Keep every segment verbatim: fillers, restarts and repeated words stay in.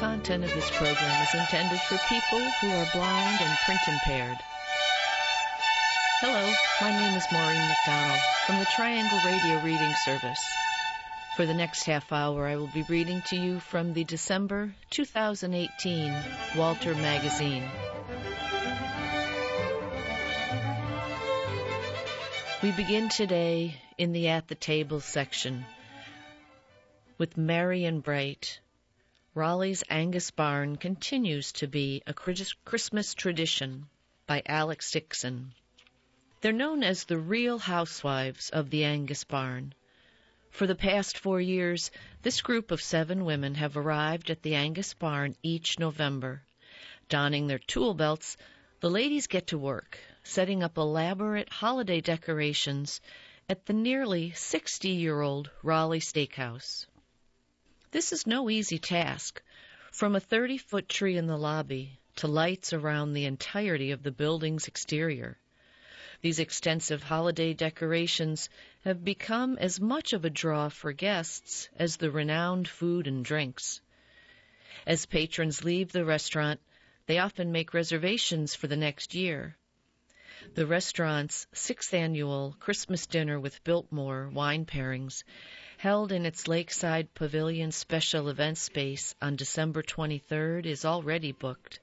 content of this program is intended for people who are blind and print impaired. Hello, my name is Maureen McDonald from the Triangle Radio Reading Service. For the next half hour, I will be reading to you from the December two thousand eighteen Walter Magazine. We begin today in the At the Table section with Merry and Bright. Raleigh's Angus Barn continues to be a Christmas tradition by Alex Dixon. They're known as the Real Housewives of the Angus Barn. For the past four years, this group of seven women have arrived at the Angus Barn each November. Donning their tool belts, the ladies get to work, setting up elaborate holiday decorations at the nearly sixty-year-old Raleigh Steakhouse. This is no easy task. From a thirty-foot tree in the lobby to lights around the entirety of the building's exterior. These extensive holiday decorations have become as much of a draw for guests as the renowned food and drinks. As patrons leave the restaurant, they often make reservations for the next year. The restaurant's sixth annual Christmas dinner with Biltmore wine pairings, held in its Lakeside Pavilion special event space on December twenty-third, is already booked.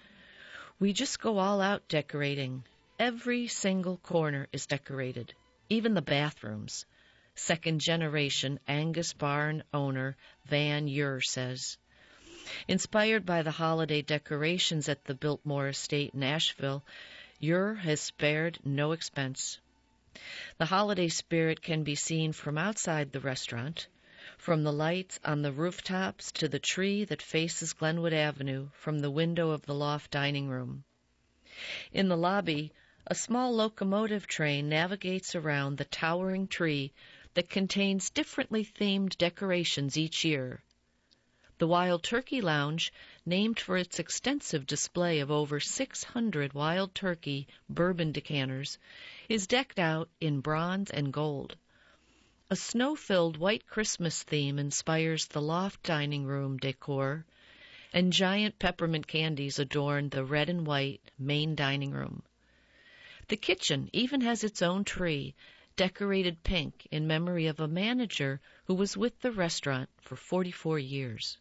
We just go all out decorating. Every single corner is decorated, even the bathrooms. Second-generation Angus Barn owner Van Ure says. Inspired by the holiday decorations at the Biltmore Estate in Asheville, Ure has spared no expense. The holiday spirit can be seen from outside the restaurant, from the lights on the rooftops to the tree that faces Glenwood Avenue from the window of the loft dining room. In the lobby, a small locomotive train navigates around the towering tree that contains differently themed decorations each year. The Wild Turkey Lounge, named for its extensive display of over six hundred Wild Turkey bourbon decanters, is decked out in bronze and gold. A snow-filled white Christmas theme inspires the loft dining room decor, and giant peppermint candies adorn the red and white main dining room. The kitchen even has its own tree, decorated pink in memory of a manager who was with the restaurant for forty-four years.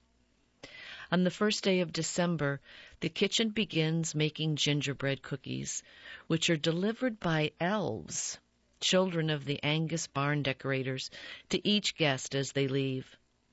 On the first day of December, the kitchen begins making gingerbread cookies, which are delivered by elves, children of the Angus Barn decorators, to each guest as they leave.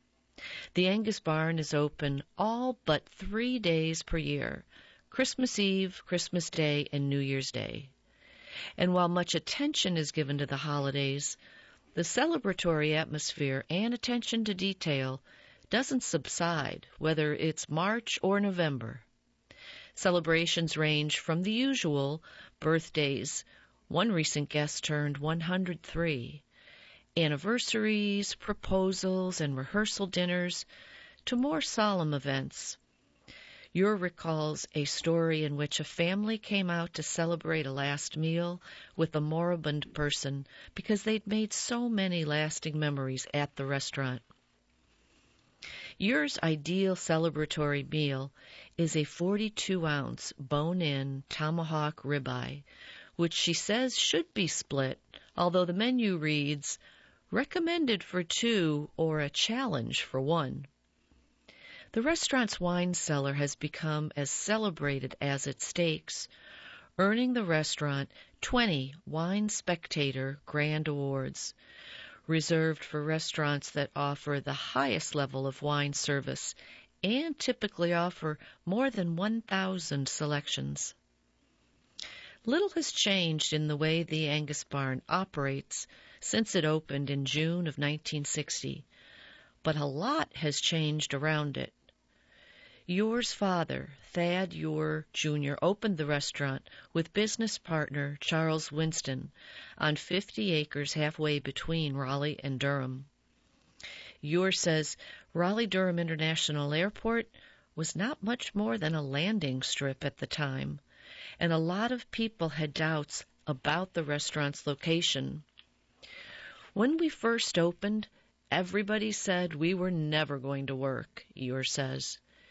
The Angus Barn is open all but three days per year, Christmas Eve, Christmas Day, and New Year's Day. And while much attention is given to the holidays, the celebratory atmosphere and attention to detail doesn't subside, whether it's March or November. Celebrations range from the usual birthdays. One recent guest turned one hundred three. Anniversaries, proposals, and rehearsal dinners, to more solemn events. Ure recalls a story in which a family came out to celebrate a last meal with a moribund person because they'd made so many lasting memories at the restaurant. Ure's ideal celebratory meal is a forty-two ounce bone-in tomahawk ribeye, which she says should be split, although the menu reads, recommended for two or a challenge for one. The restaurant's wine cellar has become as celebrated as its steaks, earning the restaurant twenty Wine Spectator Grand Awards, reserved for restaurants that offer the highest level of wine service and typically offer more than one thousand selections. Little has changed in the way the Angus Barn operates since it opened in June of nineteen sixty, but a lot has changed around it. Ure's father, Thad Ure Junior, opened the restaurant with business partner Charles Winston on fifty acres halfway between Raleigh and Durham. Ure says Raleigh-Durham International Airport was not much more than a landing strip at the time, and a lot of people had doubts about the restaurant's location. When we first opened, everybody said we were never going to work, Ure says.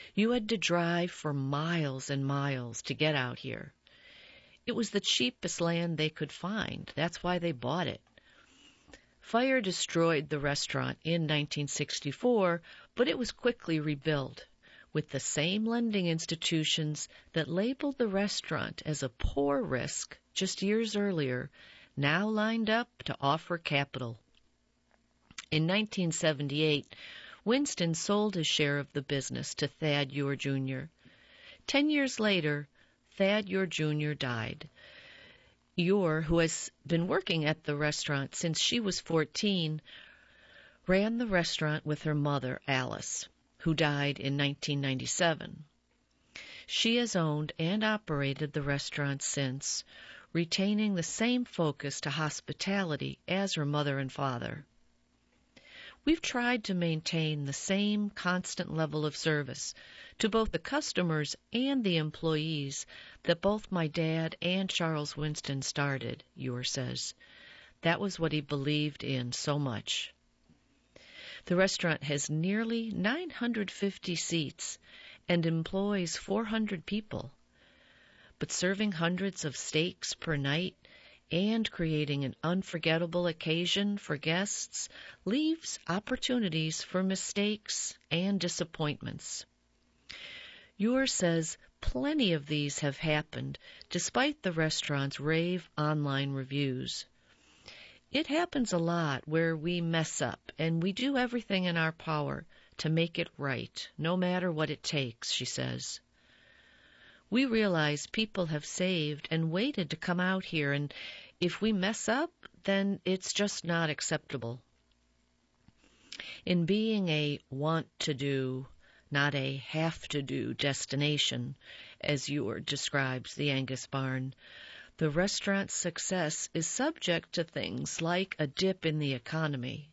You had to drive for miles and miles to get out here. It was the cheapest land they could find. That's why they bought it. Fire destroyed the restaurant in nineteen sixty-four, but it was quickly rebuilt, with the same lending institutions that labeled the restaurant as a poor risk just years earlier, now lined up to offer capital. In nineteen seventy-eight, Winston sold his share of the business to Thad Ure Junior Ten years later, Thad Ure Junior died. Ure, who has been working at the restaurant since she was fourteen, ran the restaurant with her mother, Alice, who died in nineteen ninety-seven. She has owned and operated the restaurant since, retaining the same focus to hospitality as her mother and father. We've tried to maintain the same constant level of service to both the customers and the employees that both my dad and Charles Winston started, Ure says. That was what he believed in so much. The restaurant has nearly nine hundred fifty seats and employs four hundred people. But serving hundreds of steaks per night and creating an unforgettable occasion for guests leaves opportunities for mistakes and disappointments. Ure says plenty of these have happened despite the restaurant's rave online reviews. It happens a lot where we mess up, and we do everything in our power to make it right, no matter what it takes, she says. We realize people have saved and waited to come out here, and if we mess up, then it's just not acceptable. In being a want-to-do, not a have-to-do destination, as Ure describes the Angus Barn, the restaurant's success is subject to things like a dip in the economy.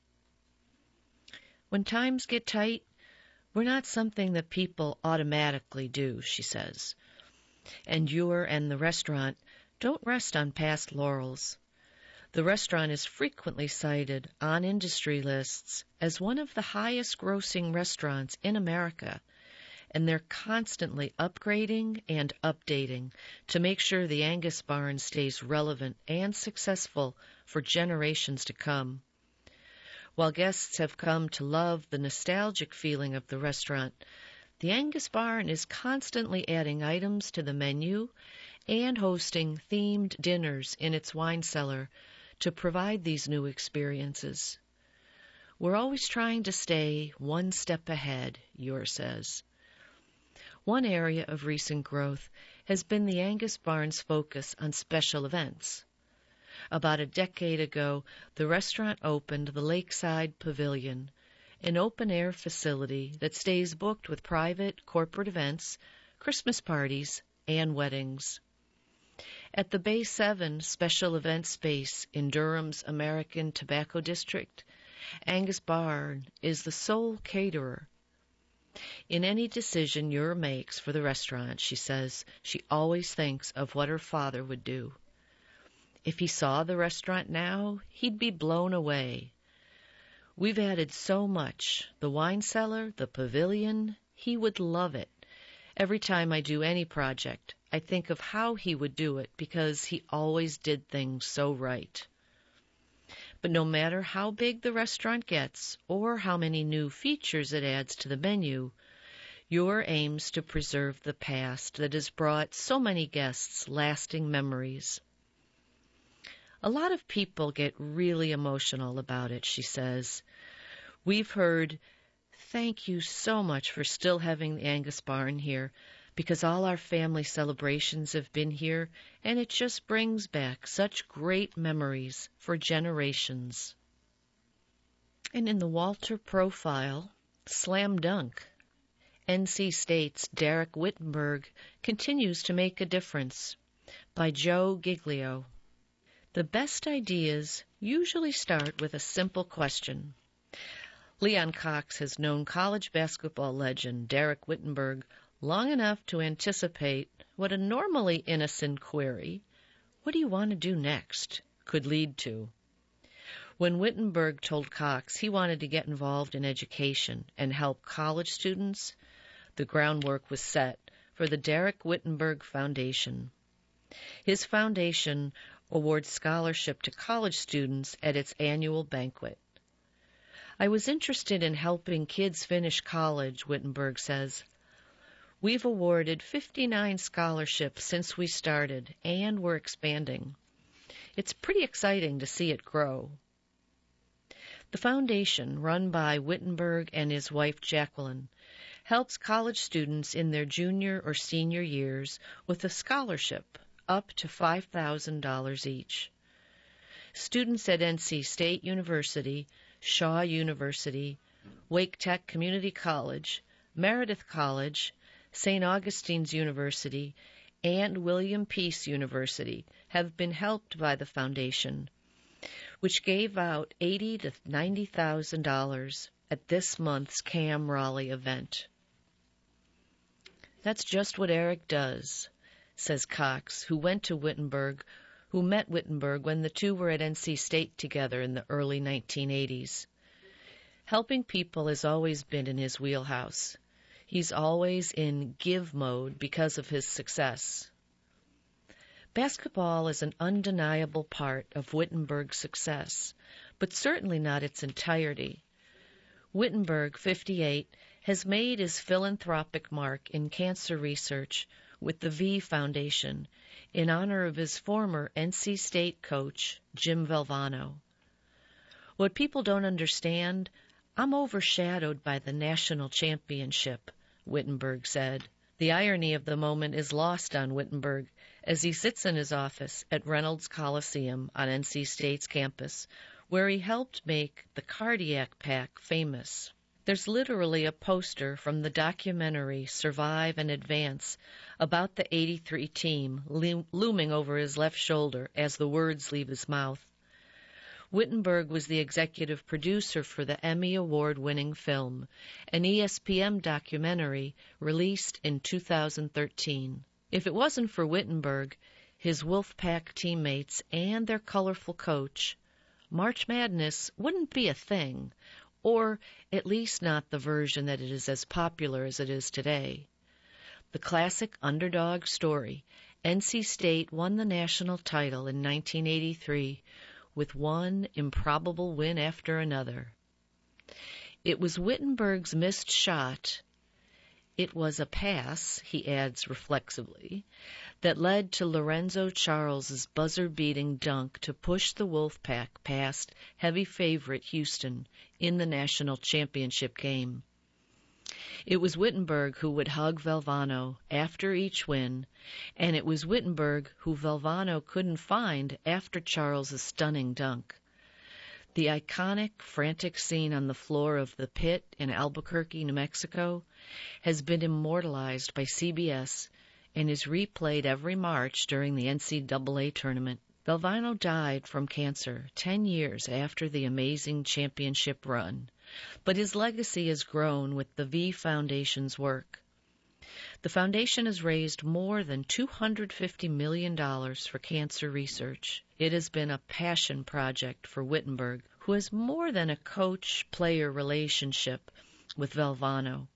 When times get tight, we're not something that people automatically do, she says. And Ure and the restaurant don't rest on past laurels. The restaurant is frequently cited on industry lists as one of the highest grossing restaurants in America, and they're constantly upgrading and updating to make sure the Angus Barn stays relevant and successful for generations to come. While guests have come to love the nostalgic feeling of the restaurant, the Angus Barn is constantly adding items to the menu and hosting themed dinners in its wine cellar to provide these new experiences. We're always trying to stay one step ahead, Ure says. One area of recent growth has been the Angus Barn's focus on special events. About a decade ago, the restaurant opened the Lakeside Pavilion, an open-air facility that stays booked with private corporate events, Christmas parties, and weddings. At the Bay seven special event space in Durham's American Tobacco District, Angus Barn is the sole caterer. In any decision Ure makes for the restaurant, she says, she always thinks of what her father would do. If he saw the restaurant now, he'd be blown away. We've added so much, the wine cellar, the pavilion, he would love it. Every time I do any project, I think of how he would do it because he always did things so right. But no matter how big the restaurant gets or how many new features it adds to the menu, Ure aims to preserve the past that has brought so many guests lasting memories. A lot of people get really emotional about it, she says. We've heard, "Thank you so much for still having the Angus Barn here, because all our family celebrations have been here, and it just brings back such great memories for generations." And in the Walter profile, slam dunk. N C State's Derek Wittenberg continues to make a difference, by Joe Giglio. The best ideas usually start with a simple question. Leon Cox has known college basketball legend Derek Wittenberg long enough to anticipate what a normally innocent query, "What do you want to do next?" could lead to. When Wittenberg told Cox he wanted to get involved in education and help college students, The groundwork was set for the Derek Wittenberg Foundation. His foundation awards scholarship to college students at its annual banquet. I was interested in helping kids finish college, Wittenberg says. We've awarded fifty-nine scholarships since we started, and we're expanding. It's pretty exciting to see it grow. The foundation, run by Wittenberg and his wife Jacqueline, helps college students in their junior or senior years with a scholarship up to five thousand dollars each. Students at N C State University, Shaw University, Wake Tech Community College, Meredith College, Saint Augustine's University, and William Peace University have been helped by the foundation, which gave out eighty thousand to ninety thousand dollars at this month's Cam Raleigh event. That's just what Eric does, says Cox, who went to Wittenberg, who met Wittenberg when the two were at N C State together in the early nineteen eighties. Helping people has always been in his wheelhouse. He's always in give mode because of his success. Basketball is an undeniable part of Wittenberg's success, but certainly not its entirety. Wittenberg, fifty-eight, has made his philanthropic mark in cancer research with the V Foundation in honor of his former N C State coach, Jim Valvano. What people don't understand, I'm overshadowed by the national championship, Wittenberg said. The irony of the moment is lost on Wittenberg as he sits in his office at Reynolds Coliseum on N C State's campus, where he helped make the cardiac pack famous. There's literally a poster from the documentary Survive and Advance about the eighty-three team looming over his left shoulder as the words leave his mouth. Wittenberg was the executive producer for the Emmy Award-winning film, an E S P N documentary released in two thousand thirteen. If it wasn't for Wittenberg, his Wolfpack teammates, and their colorful coach, March Madness wouldn't be a thing, or at least not the version that it is as popular as it is today. The classic underdog story, N C State won the national title in nineteen eighty-three with one improbable win after another. It was Wittenberg's missed shot, it was a pass, he adds reflexively, that led to Lorenzo Charles's buzzer-beating dunk to push the Wolfpack past heavy favorite Houston in the national championship game. It was Wittenberg who would hug Valvano after each win, and it was Wittenberg who Valvano couldn't find after Charles's stunning dunk. The iconic, frantic scene on the floor of the Pit in Albuquerque, New Mexico, has been immortalized by C B S and is replayed every March during the N C double A tournament. Valvano died from cancer ten years after the amazing championship run, but his legacy has grown with the V Foundation's work. The foundation has raised more than two hundred fifty million dollars for cancer research. It has been a passion project for Wittenberg, who has more than a coach-player relationship with Valvano.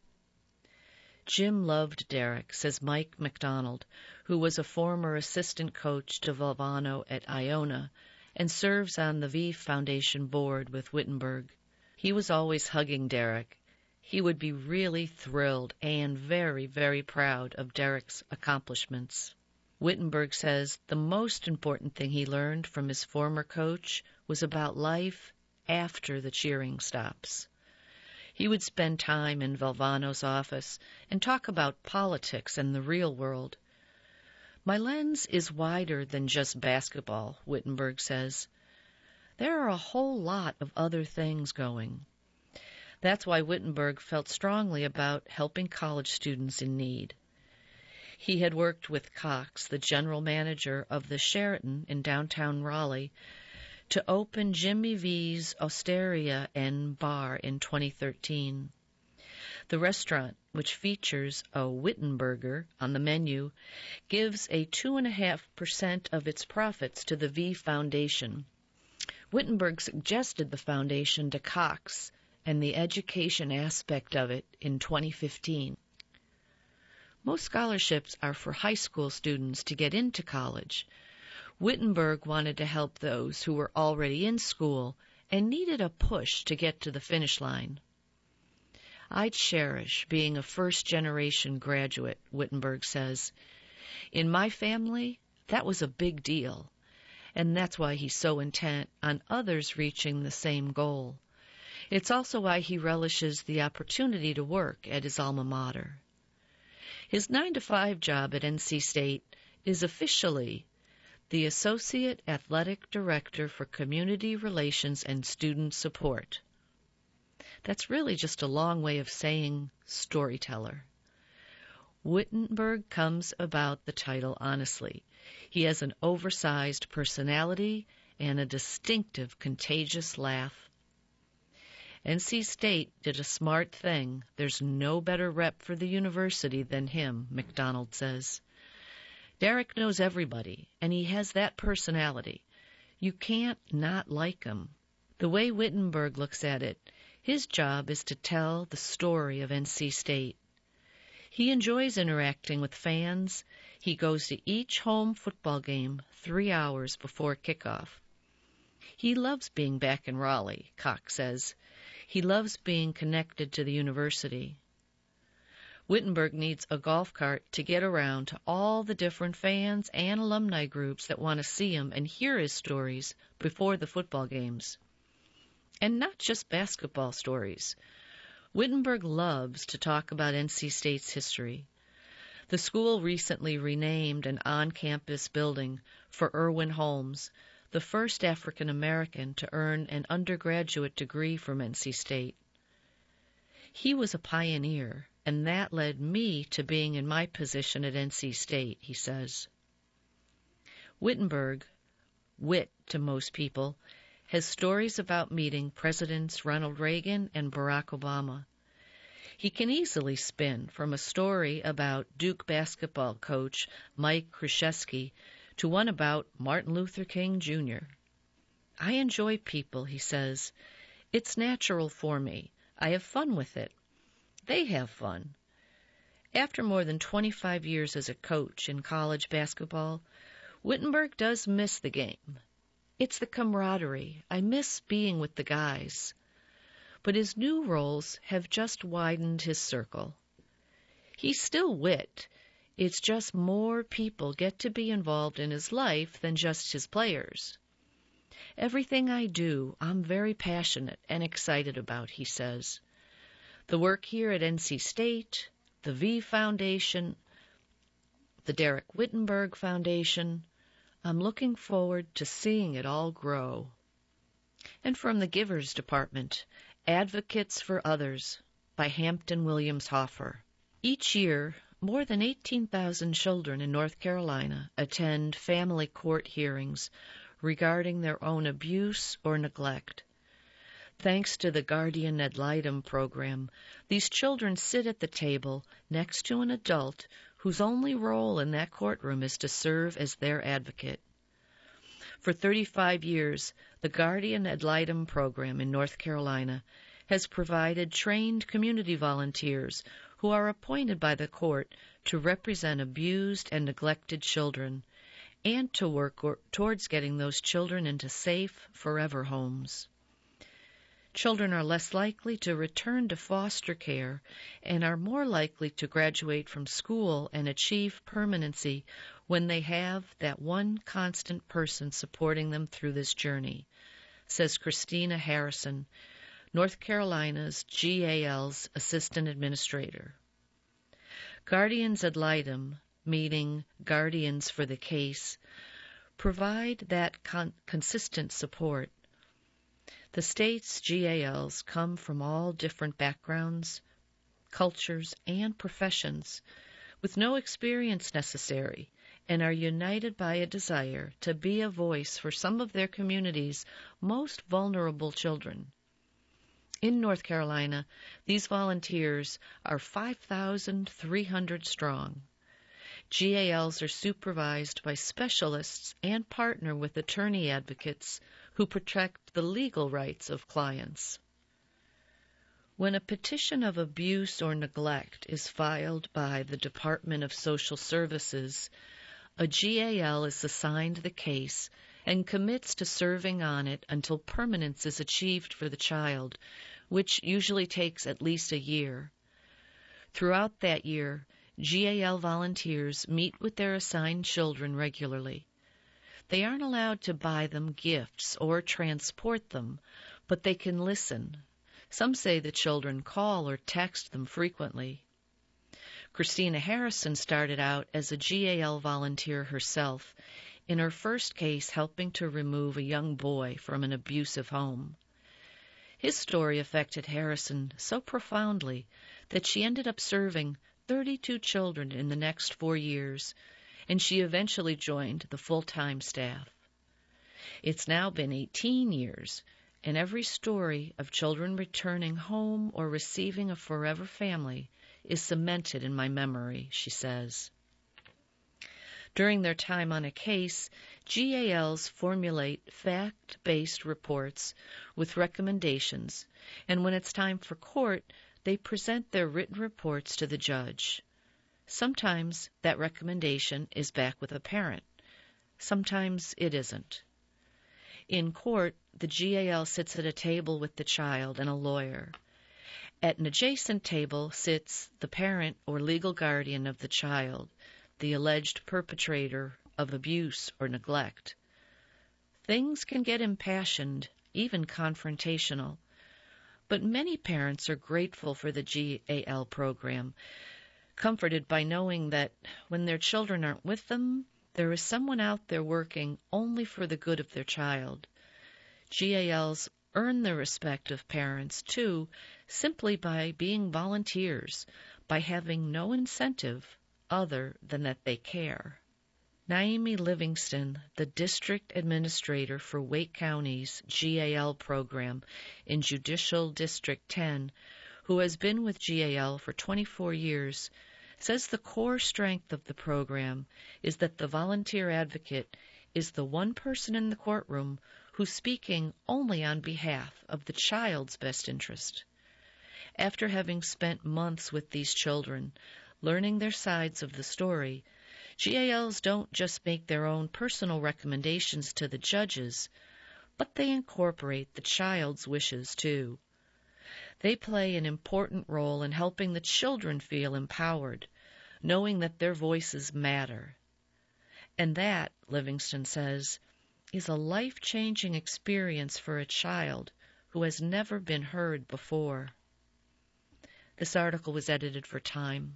Jim loved Derek, says Mike McDonald, who was a former assistant coach to Valvano at Iona and serves on the V Foundation board with Wittenberg. He was always hugging Derek. He would be really thrilled and very, very proud of Derek's accomplishments. Wittenberg says the most important thing he learned from his former coach was about life after the cheering stops. He would spend time in Valvano's office and talk about politics and the real world. My lens is wider than just basketball, Wittenberg says. There are a whole lot of other things going. That's why Wittenberg felt strongly about helping college students in need. He had worked with Cox, the general manager of the Sheraton in downtown Raleigh, to open Jimmy V's Osteria and Bar in twenty thirteen. The restaurant, which features a Wittenberger on the menu, gives a two point five percent of its profits to the V Foundation. Wittenberg suggested the foundation to Cox and the education aspect of it in twenty fifteen. Most scholarships are for high school students to get into college. Wittenberg wanted to help those who were already in school and needed a push to get to the finish line. I cherish being a first-generation graduate, Wittenberg says. In my family, that was a big deal, and that's why he's so intent on others reaching the same goal. It's also why he relishes the opportunity to work at his alma mater. His nine to five job at N C State is officially the Associate Athletic Director for Community Relations and Student Support. That's really just a long way of saying storyteller. Wittenberg comes about the title honestly. He has an oversized personality and a distinctive, contagious laugh. N C State did a smart thing. There's no better rep for the university than him, McDonald says. Derek knows everybody, and he has that personality. You can't not like him. The way Wittenberg looks at it, his job is to tell the story of N C State. He enjoys interacting with fans. He goes to each home football game three hours before kickoff. He loves being back in Raleigh, Cox says. He loves being connected to the university. Wittenberg needs a golf cart to get around to all the different fans and alumni groups that want to see him and hear his stories before the football games. And not just basketball stories. Wittenberg loves to talk about N C State's history. The school recently renamed an on-campus building for Erwin Holmes, the first African American to earn an undergraduate degree from N C State. He was a pioneer, and that led me to being in my position at N C State, he says. Wittenberg, wit to most people, has stories about meeting Presidents Ronald Reagan and Barack Obama. He can easily spin from a story about Duke basketball coach Mike Krzyzewski to one about Martin Luther King Junior I enjoy people, he says. It's natural for me. I have fun with it. They have fun. After more than twenty-five years as a coach in college basketball, Wittenberg does miss the game. It's the camaraderie. I miss being with the guys. But his new roles have just widened his circle. He's still wit. It's just more people get to be involved in his life than just his players. Everything I do, I'm very passionate and excited about, he says. The work here at N C State, the V Foundation, the Derek Wittenberg Foundation, I'm looking forward to seeing it all grow. And from the Givers Department, Advocates for Others by Hampton Williams Hoffer. Each year, more than eighteen thousand children in North Carolina attend family court hearings regarding their own abuse or neglect. Thanks to the Guardian Ad Litem program, these children sit at the table next to an adult whose only role in that courtroom is to serve as their advocate. For thirty-five years, the Guardian Ad Litem program in North Carolina has provided trained community volunteers who are appointed by the court to represent abused and neglected children and to work or- towards getting those children into safe, forever homes. Children are less likely to return to foster care and are more likely to graduate from school and achieve permanency when they have that one constant person supporting them through this journey, says Christina Harrison, North Carolina's G A L's assistant administrator. Guardians Ad Litem, meaning Guardians for the Case, provide that con- consistent support. The state's G A Ls come from all different backgrounds, cultures, and professions, with no experience necessary, and are united by a desire to be a voice for some of their community's most vulnerable children. In North Carolina, these volunteers are five thousand three hundred strong. G A Ls are supervised by specialists and partner with attorney advocates who protect the legal rights of clients. When a petition of abuse or neglect is filed by the Department of Social Services, a G A L is assigned the case and commits to serving on it until permanence is achieved for the child, which usually takes at least a year. Throughout that year, G A L volunteers meet with their assigned children regularly. They aren't allowed to buy them gifts or transport them, but they can listen. Some say the children call or text them frequently. Christina Harrison started out as a G A L volunteer herself, in her first case helping to remove a young boy from an abusive home. His story affected Harrison so profoundly that she ended up serving thirty-two children in the next four years, and she eventually joined the full-time staff. It's now been eighteen years, and every story of children returning home or receiving a forever family is cemented in my memory, she says. During their time on a case, G A Ls formulate fact-based reports with recommendations, and when it's time for court, they present their written reports to the judge. Sometimes that recommendation is back with a parent. Sometimes it isn't. In court, the G A L sits at a table with the child and a lawyer. At an adjacent table sits the parent or legal guardian of the child, the alleged perpetrator of abuse or neglect. Things can get impassioned, even confrontational, but many parents are grateful for the G A L program, comforted by knowing that when their children aren't with them, there is someone out there working only for the good of their child. G A Ls earn the respect of parents, too, simply by being volunteers, by having no incentive other than that they care. Naomi Livingston, the district administrator for Wake County's G A L program in Judicial District ten, who has been with G A L for twenty-four years, says the core strength of the program is that the volunteer advocate is the one person in the courtroom who's speaking only on behalf of the child's best interest. After having spent months with these children, learning their sides of the story, G A Ls don't just make their own personal recommendations to the judges, but they incorporate the child's wishes too. They play an important role in helping the children feel empowered, knowing that their voices matter. And that, Livingston says, is a life-changing experience for a child who has never been heard before. This article was edited for Time.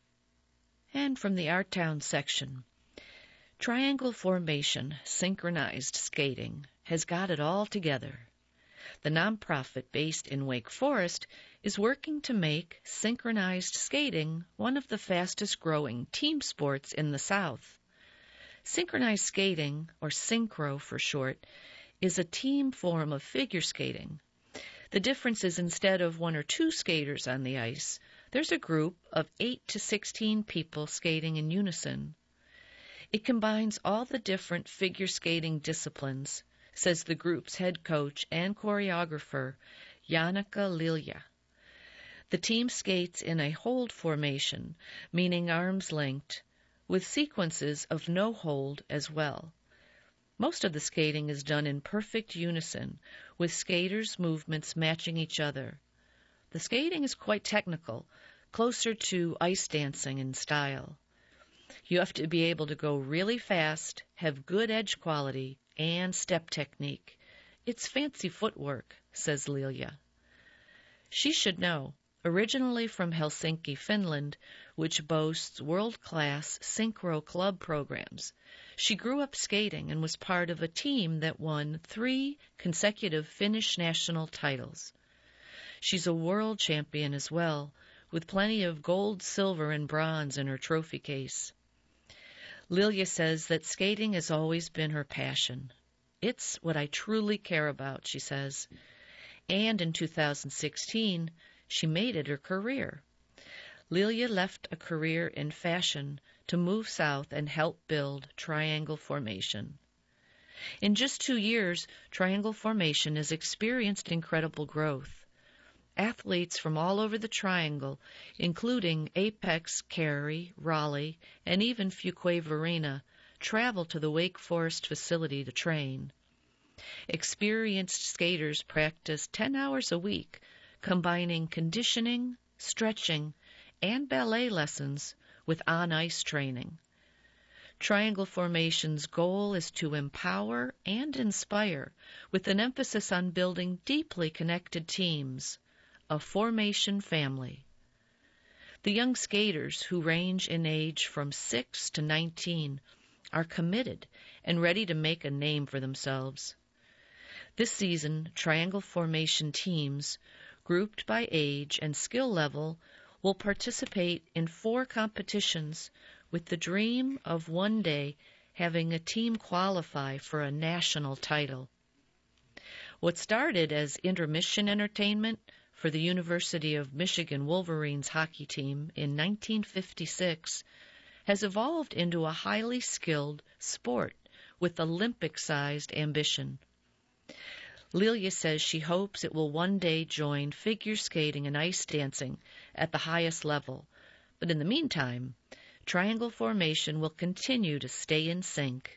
And from the Art Town section, Triangle Formation Synchronized Skating has got it all together. The nonprofit based in Wake Forest is working to make synchronized skating one of the fastest-growing team sports in the South. Synchronized skating, or synchro for short, is a team form of figure skating. The difference is instead of one or two skaters on the ice, there's a group of eight to sixteen people skating in unison. It combines all the different figure skating disciplines, says the group's head coach and choreographer, Yannicka Lilia. The team skates in a hold formation, meaning arms linked, with sequences of no hold as well. Most of the skating is done in perfect unison, with skaters' movements matching each other. The skating is quite technical, closer to ice dancing in style. You have to be able to go really fast, have good edge quality, and step technique. It's fancy footwork, says Lilia. She should know, originally from Helsinki, Finland, which boasts world-class synchro club programs, she grew up skating and was part of a team that won three consecutive Finnish national titles. She's a world champion as well, with plenty of gold, silver, and bronze in her trophy case. Lilia says that skating has always been her passion. It's what I truly care about, she says. And in two thousand sixteen, she made it her career. Lilia left a career in fashion to move south and help build Triangle Formation. In just two years, Triangle Formation has experienced incredible growth. athletes from all over the Triangle, including Apex, Cary, Raleigh, and even Fuquay-Varina, travel to the Wake Forest facility to train. Experienced skaters practice ten hours a week, combining conditioning, stretching, and ballet lessons with on-ice training. Triangle Formation's goal is to empower and inspire, with an emphasis on building deeply connected teams, a formation family. The young skaters, who range in age from six to nineteen, are committed and ready to make a name for themselves. This season, Triangle Formation teams, grouped by age and skill level, will participate in four competitions with the dream of one day having a team qualify for a national title. What started as intermission entertainment for the University of Michigan Wolverines hockey team in nineteen fifty-six has evolved into a highly skilled sport with Olympic-sized ambition. Lilia says she hopes it will one day join figure skating and ice dancing at the highest level, but in the meantime, Triangle Formation will continue to stay in sync.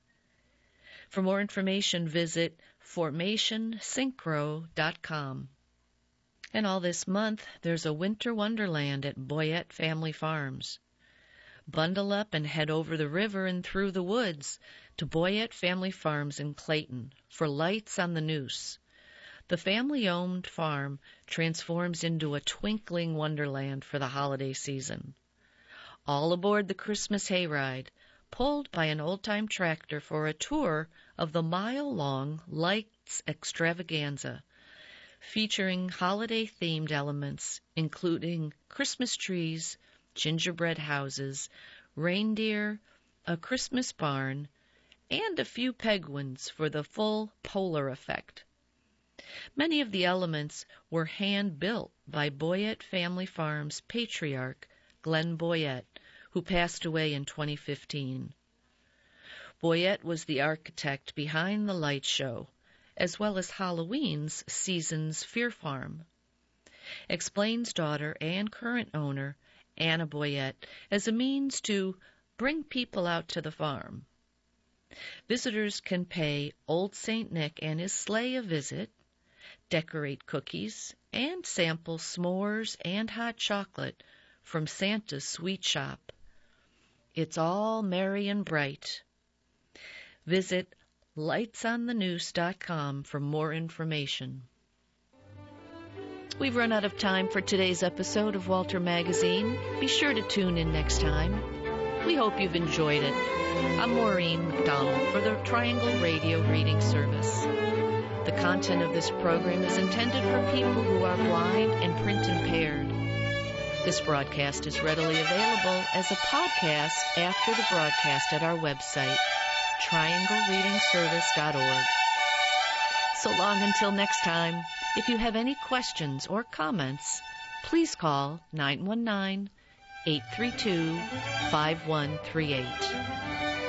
For more information, visit formation synchro dot com. And all this month, there's a winter wonderland at Boyette Family Farms. Bundle up and head over the river and through the woods to Boyette Family Farms in Clayton for Lights on the Noose. The family-owned farm transforms into a twinkling wonderland for the holiday season. All aboard the Christmas hayride, pulled by an old-time tractor for a tour of the mile-long Lights Extravaganza, featuring holiday-themed elements including Christmas trees, gingerbread houses, reindeer, a Christmas barn, and a few penguins for the full polar effect. Many of the elements were hand-built by Boyette Family Farms patriarch Glenn Boyette, who passed away in twenty fifteen. Boyette was the architect behind the light show, as well as Halloween's season's Fear Farm. Explains daughter and current owner Anna Boyette as a means to bring people out to the farm. Visitors can pay Old Saint Nick and his sleigh a visit, decorate cookies, and sample s'mores and hot chocolate from Santa's sweet shop. It's all merry and bright. Visit lights on the noose dot com for more information. We've run out of time for today's episode of Walter Magazine. Be sure to tune in next time. We hope you've enjoyed it. I'm Maureen McDonald for the Triangle Radio Reading Service. The content of this program is intended for people who are blind and print impaired. This broadcast is readily available as a podcast after the broadcast at our website, triangle reading service dot org. So long until next time. If you have any questions or comments, please call nine one nine, eight three two, five one three eight.